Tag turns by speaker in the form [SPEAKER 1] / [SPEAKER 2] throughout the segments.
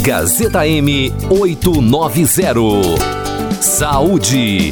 [SPEAKER 1] Gazeta M 890. Saúde.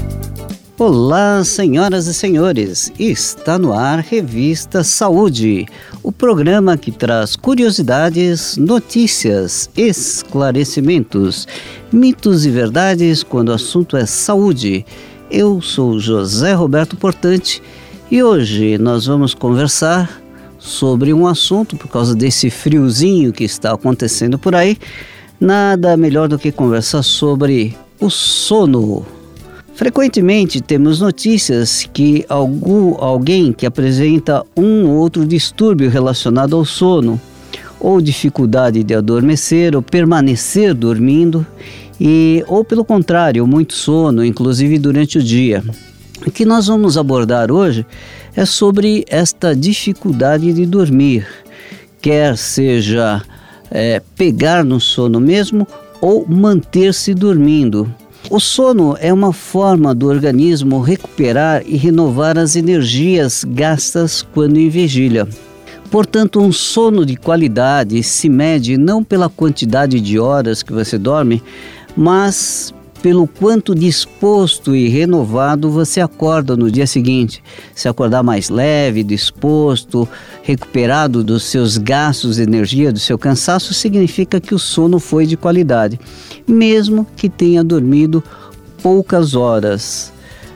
[SPEAKER 2] Olá, senhoras e senhores, está no ar Revista Saúde, o programa que traz curiosidades, notícias, esclarecimentos, mitos e verdades quando o assunto é saúde. Eu sou José Roberto Portante e hoje nós vamos conversar sobre um assunto, por causa desse friozinho que está acontecendo por aí, nada melhor do que conversar sobre o sono. Frequentemente temos notícias que alguém que apresenta um ou outro distúrbio relacionado ao sono, ou dificuldade de adormecer ou permanecer dormindo, ou pelo contrário, muito sono, inclusive durante o dia. O que nós vamos abordar hoje é sobre esta dificuldade de dormir, quer seja pegar no sono mesmo ou manter-se dormindo. O sono é uma forma do organismo recuperar e renovar as energias gastas quando em vigília. Portanto, um sono de qualidade se mede não pela quantidade de horas que você dorme, mas pelo quanto disposto e renovado você acorda no dia seguinte. Se acordar mais leve, disposto, recuperado dos seus gastos de energia, do seu cansaço, significa que o sono foi de qualidade, mesmo que tenha dormido poucas horas.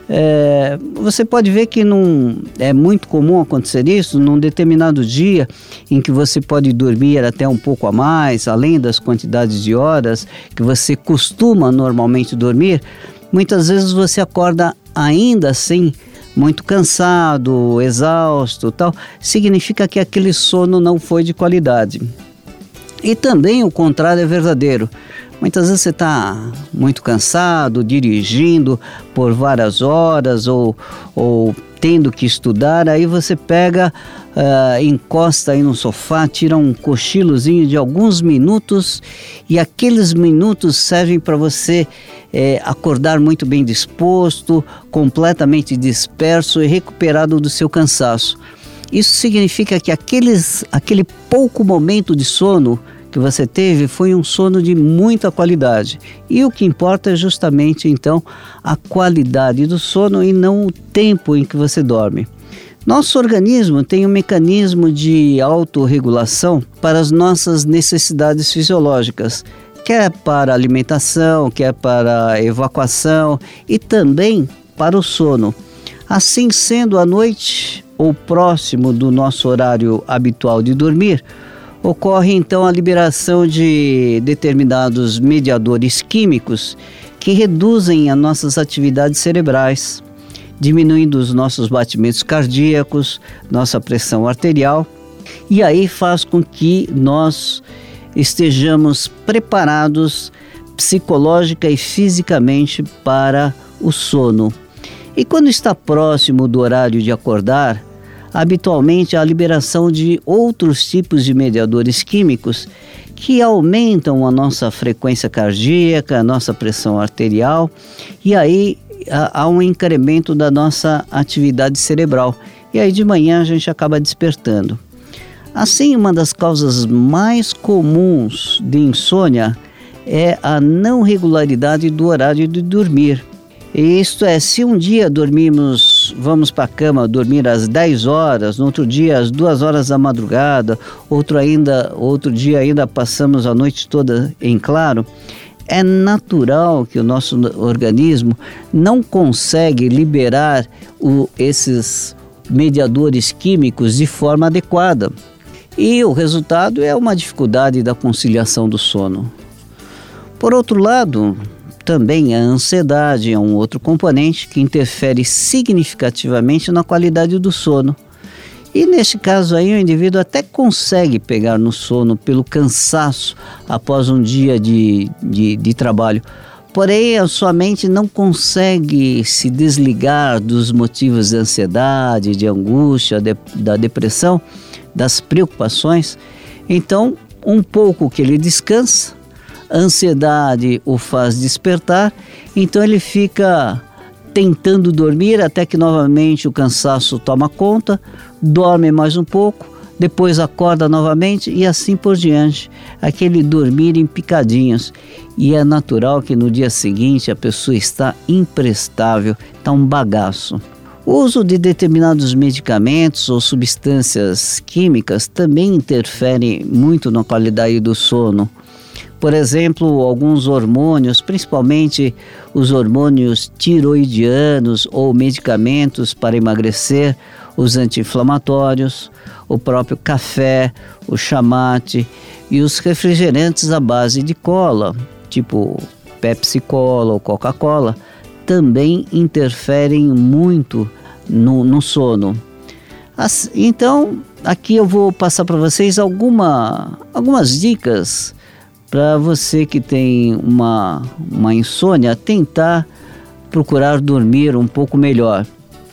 [SPEAKER 2] Você pode ver que não é muito comum acontecer isso num determinado dia em que você pode dormir até um pouco a mais, além das quantidades de horas que você costuma normalmente dormir. Muitas vezes você acorda ainda assim muito cansado, exausto, tal. Significa que aquele sono não foi de qualidade. E também o contrário é verdadeiro. Muitas vezes você está muito cansado, dirigindo por várias horas ou tendo que estudar, aí você pega, encosta aí no sofá, tira um cochilozinho de alguns minutos e aqueles minutos servem para você acordar muito bem disposto, completamente disperso e recuperado do seu cansaço. Isso significa que aquele pouco momento de sono que você teve foi um sono de muita qualidade. E o que importa é justamente, então, a qualidade do sono e não o tempo em que você dorme. Nosso organismo tem um mecanismo de autorregulação para as nossas necessidades fisiológicas, quer para alimentação, quer para evacuação e também para o sono. Assim sendo, à noite ou próximo do nosso horário habitual de dormir, ocorre então a liberação de determinados mediadores químicos que reduzem as nossas atividades cerebrais, diminuindo os nossos batimentos cardíacos, nossa pressão arterial, e aí faz com que nós estejamos preparados psicológica e fisicamente para o sono. E quando está próximo do horário de acordar, habitualmente há a liberação de outros tipos de mediadores químicos que aumentam a nossa frequência cardíaca, a nossa pressão arterial, e aí há um incremento da nossa atividade cerebral. E aí de manhã a gente acaba despertando. Assim, uma das causas mais comuns de insônia é a não regularidade do horário de dormir. Isto é, se um dia vamos para a cama dormir às 10 horas, no outro dia às 2 horas da madrugada, outro dia ainda passamos a noite toda em claro, é natural que o nosso organismo não consegue liberar esses mediadores químicos de forma adequada. E o resultado é uma dificuldade da conciliação do sono. Por outro lado, também a ansiedade é um outro componente que interfere significativamente na qualidade do sono. E neste caso aí o indivíduo até consegue pegar no sono pelo cansaço após um dia de trabalho. Porém, a sua mente não consegue se desligar dos motivos de ansiedade, de angústia, da depressão, das preocupações. Então, um pouco que ele descansa, a ansiedade o faz despertar, então ele fica tentando dormir até que novamente o cansaço toma conta, dorme mais um pouco, depois acorda novamente e assim por diante, aquele dormir em picadinhos. E é natural que no dia seguinte a pessoa está imprestável, está um bagaço. O uso de determinados medicamentos ou substâncias químicas também interfere muito na qualidade do sono. Por exemplo, alguns hormônios, principalmente os hormônios tiroidianos ou medicamentos para emagrecer, os anti-inflamatórios, o próprio café, o chamate e os refrigerantes à base de cola, tipo Pepsi Cola ou Coca-Cola, também interferem muito no sono. Então, aqui eu vou passar para vocês algumas dicas para você que tem uma insônia, tentar procurar dormir um pouco melhor.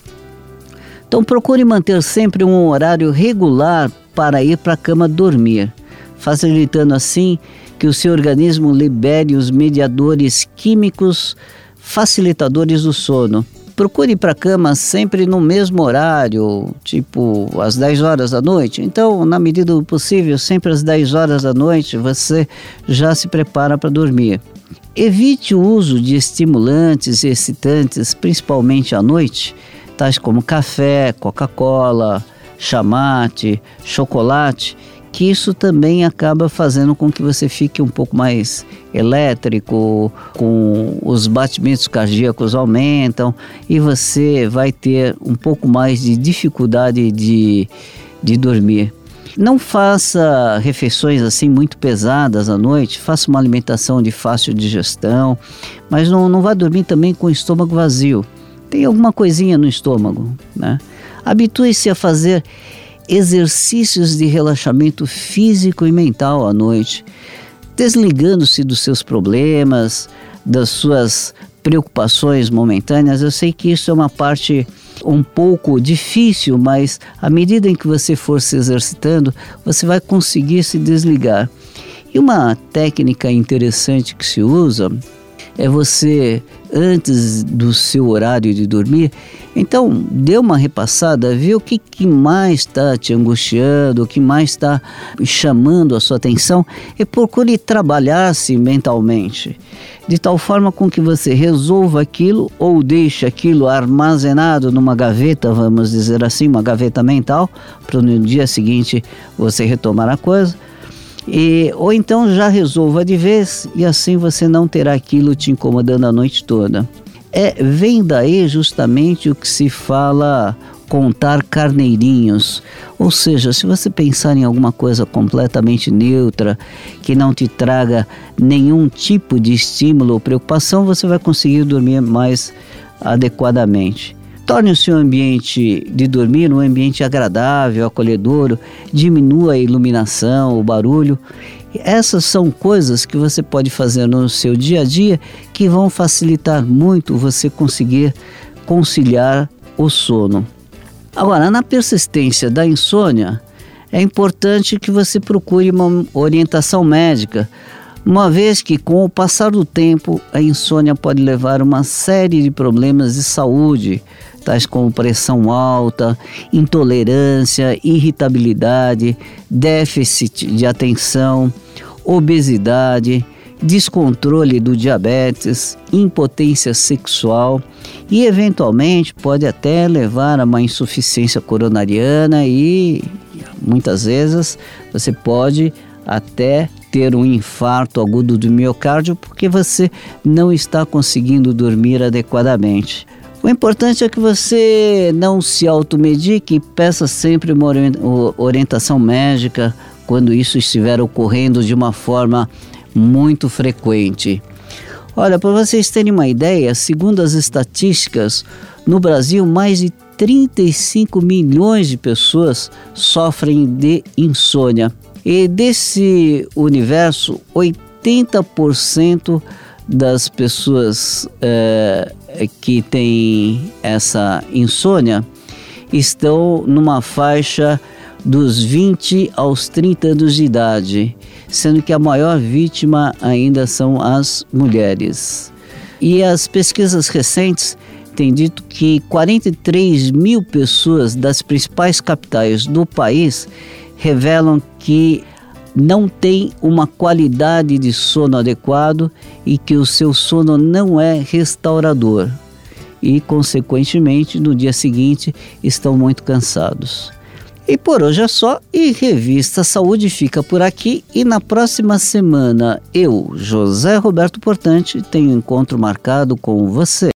[SPEAKER 2] Então, procure manter sempre um horário regular para ir para a cama dormir, facilitando assim que o seu organismo libere os mediadores químicos facilitadores do sono. Procure ir para a cama sempre no mesmo horário, tipo às 10 horas da noite. Então, na medida do possível, sempre às 10 horas da noite, você já se prepara para dormir. Evite o uso de estimulantes e excitantes, principalmente à noite, tais como café, Coca-Cola, chamate, chocolate, que isso também acaba fazendo com que você fique um pouco mais elétrico, com os batimentos cardíacos aumentam e você vai ter um pouco mais de dificuldade de dormir. Não faça refeições assim muito pesadas à noite, faça uma alimentação de fácil digestão, mas não vá dormir também com o estômago vazio. Tem alguma coisinha no estômago, né? Habitue-se a fazer exercícios de relaxamento físico e mental à noite, desligando-se dos seus problemas, das suas preocupações momentâneas. Eu sei que isso é uma parte um pouco difícil, mas à medida em que você for se exercitando, você vai conseguir se desligar. E uma técnica interessante que se usa é você, antes do seu horário de dormir, então dê uma repassada, vê o que mais está te angustiando, o que mais está chamando a sua atenção e procure trabalhar-se mentalmente, de tal forma com que você resolva aquilo ou deixe aquilo armazenado numa gaveta, vamos dizer assim, uma gaveta mental, para no dia seguinte você retomar a coisa. Ou então já resolva de vez e assim você não terá aquilo te incomodando a noite toda. Vem daí justamente o que se fala contar carneirinhos, ou seja, se você pensar em alguma coisa completamente neutra, que não te traga nenhum tipo de estímulo ou preocupação, você vai conseguir dormir mais adequadamente. Torne o seu ambiente de dormir um ambiente agradável, acolhedor, diminua a iluminação, o barulho. Essas são coisas que você pode fazer no seu dia a dia que vão facilitar muito você conseguir conciliar o sono. Agora, na persistência da insônia, é importante que você procure uma orientação médica, uma vez que com o passar do tempo a insônia pode levar a uma série de problemas de saúde, tais como pressão alta, intolerância, irritabilidade, déficit de atenção, obesidade, descontrole do diabetes, impotência sexual e eventualmente pode até levar a uma insuficiência coronariana e muitas vezes você pode até ter um infarto agudo do miocárdio porque você não está conseguindo dormir adequadamente. O importante é que você não se automedique e peça sempre uma orientação médica quando isso estiver ocorrendo de uma forma muito frequente. Olha, para vocês terem uma ideia, segundo as estatísticas, no Brasil mais de 35 milhões de pessoas sofrem de insônia. E desse universo, 80% das pessoas que têm essa insônia estão numa faixa dos 20 aos 30 anos de idade, sendo que a maior vítima ainda são as mulheres. E as pesquisas recentes têm dito que 43 mil pessoas das principais capitais do país revelam que não tem uma qualidade de sono adequado e que o seu sono não é restaurador e, consequentemente, no dia seguinte estão muito cansados. E por hoje é só, e Revista Saúde fica por aqui, e na próxima semana eu, José Roberto Portante, tenho um encontro marcado com você.